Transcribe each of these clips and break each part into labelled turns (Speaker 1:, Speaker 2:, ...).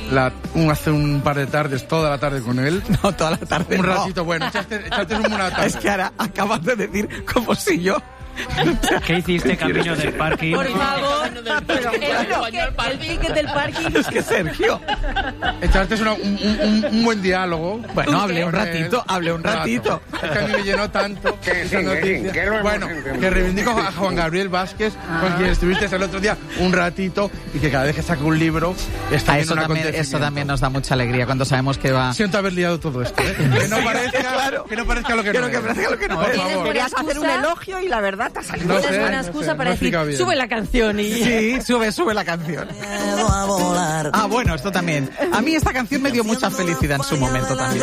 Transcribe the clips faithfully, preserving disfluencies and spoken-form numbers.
Speaker 1: la, un, hace un par de tardes, toda la tarde con él.
Speaker 2: No, toda la tarde
Speaker 1: Un
Speaker 2: no.
Speaker 1: ratito, bueno, echaste, echaste un buena tarde.
Speaker 2: Es que ahora acabas de decir como si yo...
Speaker 3: ¿Qué hiciste camino del parking?
Speaker 4: Por favor, el ticket del parking.
Speaker 2: Es que Sergio...
Speaker 1: Echaste una, un, un, un buen diálogo.
Speaker 2: Bueno, hablé un ratito, hablé un ratito.
Speaker 1: Es que a mí me llenó tanto
Speaker 5: Que sí,
Speaker 1: esa
Speaker 5: que
Speaker 1: noticia.
Speaker 5: sí, que lo hemos
Speaker 1: Bueno,
Speaker 5: entendido.
Speaker 1: que reivindico a Juan Gabriel Vázquez, con quien estuviste el otro día un ratito, y que cada vez que saca un libro está
Speaker 2: A
Speaker 1: bien
Speaker 2: eso,
Speaker 1: un
Speaker 2: también,
Speaker 1: acontecimiento.
Speaker 2: eso también nos da mucha alegría cuando sabemos que va...
Speaker 1: Siento haber liado todo esto, ¿eh? Que no parezca,
Speaker 2: claro.
Speaker 1: que no parezca lo que
Speaker 2: Quiero
Speaker 1: no
Speaker 2: que
Speaker 1: es.
Speaker 2: parezca lo que no
Speaker 1: Por
Speaker 2: es.
Speaker 1: favor.
Speaker 4: Querías
Speaker 6: hacer un elogio y la verdad te ha salido.
Speaker 1: No
Speaker 4: Esa
Speaker 1: sé,
Speaker 4: es una
Speaker 1: no
Speaker 4: excusa
Speaker 1: sé,
Speaker 4: para
Speaker 1: no
Speaker 4: decir,
Speaker 1: explica bien.
Speaker 4: sube la canción y...
Speaker 2: Sí, sube, sube la canción. Ah, bueno, esto también. A mí esta canción me dio mucha felicidad en su momento también.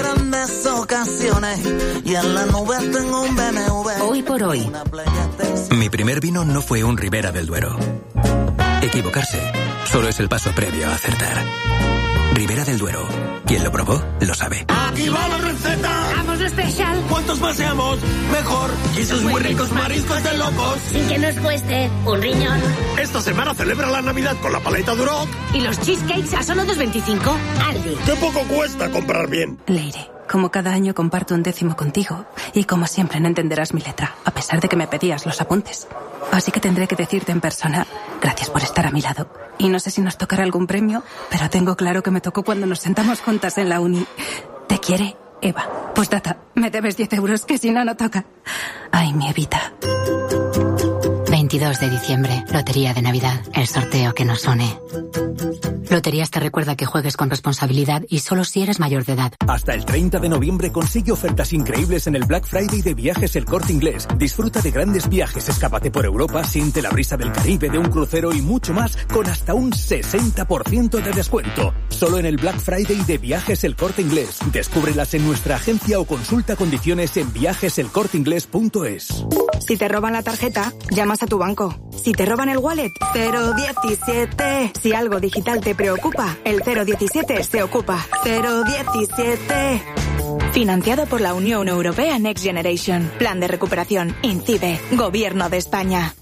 Speaker 7: Hoy por hoy. Mi primer vino no fue un Ribera del Duero. Equivocarse solo es el paso previo a acertar. Ribera del Duero. Quien lo probó, lo sabe.
Speaker 8: ¡Aquí va la receta!
Speaker 9: ¡Vamos lo especial!
Speaker 8: ¡Cuantos más seamos, mejor! ¡Y esos muy ricos mariscos de locos!
Speaker 9: Sin que nos cueste un riñón.
Speaker 8: Esta semana celebra la Navidad con la paleta Duroc.
Speaker 9: ¿Y los cheesecakes a solo dos veinticinco? Aldi.
Speaker 8: ¡Qué poco cuesta comprar bien!
Speaker 10: Leire, como cada año comparto un décimo contigo, y como siempre no entenderás mi letra, a pesar de que me pedías los apuntes. Así que tendré que decirte en persona, gracias por estar a mi lado. Y no sé si nos tocará algún premio, pero tengo claro que me tocó cuando nos sentamos juntas en la uni. Te quiere, Eva. Postdata, me debes diez euros, que si no, no toca. Ay, mi Evita.
Speaker 11: veintidós de diciembre, Lotería de Navidad, el sorteo que nos une. Loterías te recuerda que juegues con responsabilidad y solo si eres mayor de edad.
Speaker 12: Hasta el treinta de noviembre consigue ofertas increíbles en el Black Friday de Viajes El Corte Inglés. Disfruta de grandes viajes, escápate por Europa, siente la brisa del Caribe, de un crucero y mucho más con hasta un sesenta por ciento de descuento. Solo en el Black Friday de Viajes El Corte Inglés. Descúbrelas en nuestra agencia o consulta condiciones en viajes el corte inglés punto es.
Speaker 10: Si te roban la tarjeta, llamas a tu banco. Si te roban el wallet, cero diecisiete. Si algo digital te preocupa, el cero diecisiete se ocupa. cero diecisiete. Financiado por la Unión Europea Next Generation. Plan de recuperación. INCIBE. Gobierno de España.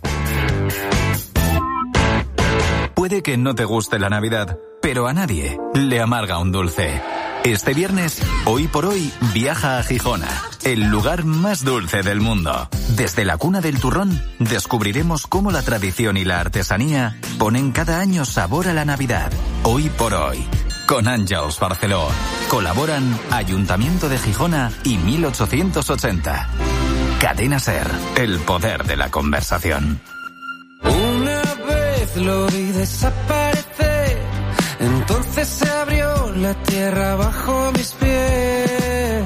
Speaker 7: Puede que no te guste la Navidad, pero a nadie le amarga un dulce. Este viernes, Hoy por Hoy, viaja a Gijona, el lugar más dulce del mundo. Desde la cuna del turrón, descubriremos cómo la tradición y la artesanía ponen cada año sabor a la Navidad. Hoy por Hoy, con Àngels Barceló. Colaboran Ayuntamiento de Gijona y mil ochocientos ochenta. Cadena SER, el poder de la conversación.
Speaker 13: Una vez lo vi desaparecer, entonces se abrió la tierra bajo mis pies.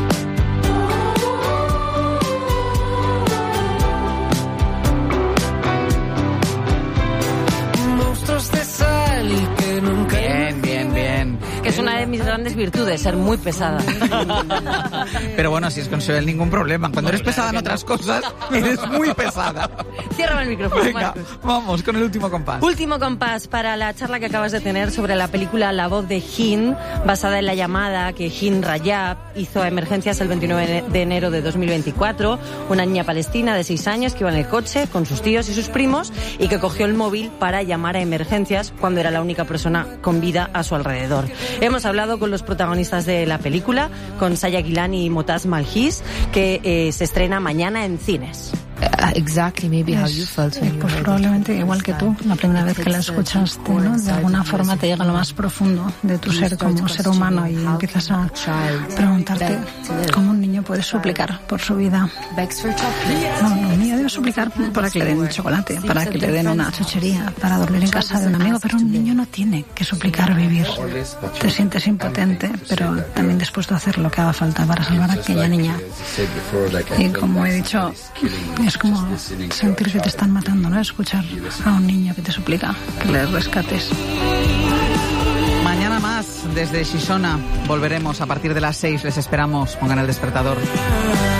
Speaker 13: Monstruos de sal que nunca...
Speaker 2: Bien, bien, bien.
Speaker 4: Que es una de mis grandes virtudes, ser muy pesada.
Speaker 2: Pero bueno, si es con Joel ningún problema. Cuando eres pesada en otras cosas, eres muy pesada.
Speaker 4: Cierra el micrófono,
Speaker 2: Venga,
Speaker 4: Marcos.
Speaker 2: vamos con el último compás.
Speaker 4: Último compás para la charla que acabas de tener sobre la película La voz de Hind, basada en la llamada que Hind Rajab hizo a emergencias el veintinueve de enero de dos mil veinticuatro, una niña palestina de seis años que iba en el coche con sus tíos y sus primos y que cogió el móvil para llamar a emergencias cuando era la única persona con vida a su alrededor. Hemos hablado con los protagonistas de la película, con Saya Gilani y Motaz Malhis, que eh, se estrena mañana en cines.
Speaker 14: Uh, exactly, maybe how you felt when you
Speaker 15: Pues
Speaker 14: heard
Speaker 15: probablemente igual que tú, la primera vez que la escuchaste, ¿no? De alguna forma te llega a lo más profundo de tu ser como ser humano y empiezas a preguntarte cómo un niño puede suplicar por su vida. No, no, un niño debe suplicar para que le den un chocolate, para que le den una chuchería, para dormir en casa de un amigo, pero un niño no tiene que suplicar vivir. Te sientes impotente, pero también dispuesto a hacer lo que haga falta para salvar a aquella niña. Y como he dicho, es como sentir que te están matando, ¿no? Escuchar a un niño que te suplica que le rescates.
Speaker 2: Mañana más desde Xixona. Volveremos a partir de las seis. Les esperamos. Pongan el despertador.